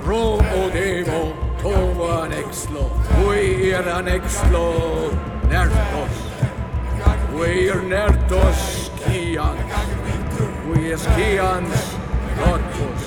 pro devo tova anexlo, uir anexlo nertos, uir nertos skians, uir skians rotus.